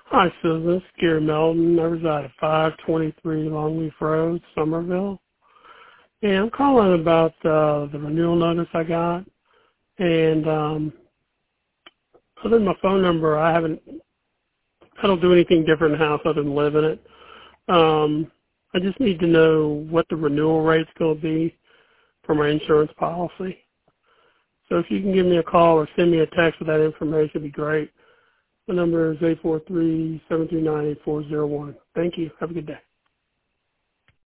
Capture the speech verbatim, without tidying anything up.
Hi, Susan. This is Gary Melton. I reside at five twenty-three Longleaf Road, Somerville. And I'm calling about uh, the renewal notice I got. And um, other than my phone number, I haven't, I don't do anything different in the house other than live in it. Um, I just need to know what the renewal rate's going to be for my insurance policy. So if you can give me a call or send me a text with that information, it'd be great. My number is eight four three, seven three nine, eight four zero one. Thank you. Have a good day.